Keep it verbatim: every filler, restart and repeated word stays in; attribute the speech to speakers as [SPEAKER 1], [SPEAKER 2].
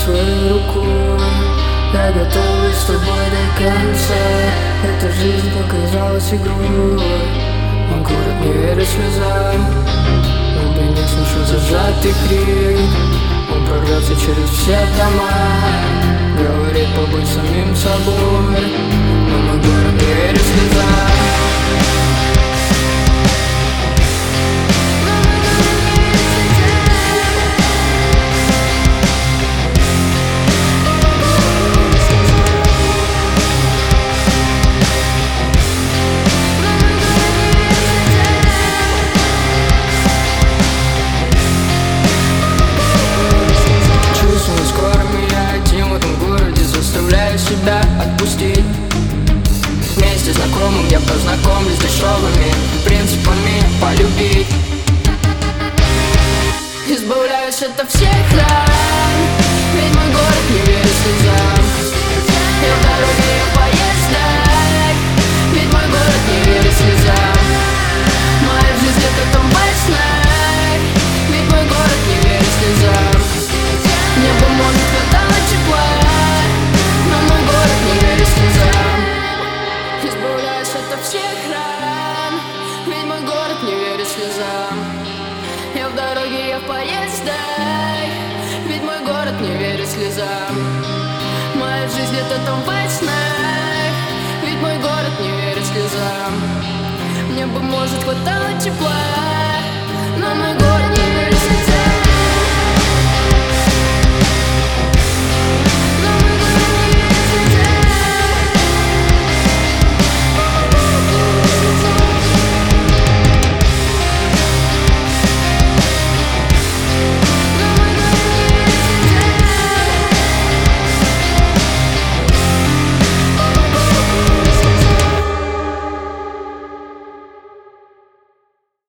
[SPEAKER 1] своей рукой. Я готов с тобой до конца. Эта жизнь показалась игрой. Мой город не верит слезам. Но не слышу зажатый крик. Он прорвется через все дома. Говорит побыть самим собой. Но мой город не верит слезам. Себя отпустить. Вместе знакомым я познакомлюсь с дешевыми принципами полюбить. Избавляюсь ото всех ран, ведь мой город не верит слезам. Я в дороге, я в поездах, ведь мой город не верит слезам. Моя жизнь это том во снах, ведь мой город не верит слезам. Небо может хватало тепла, но мой город не верит слезам. Избавляюсь ото всех ран, ведь мой город не верит слезам. Я в дороге, я в поездах, ведь мой город не верит слезам. Моя жизнь это том во снах, ведь мой город не верит слезам. Мне бы может хватало тепла, но мой город не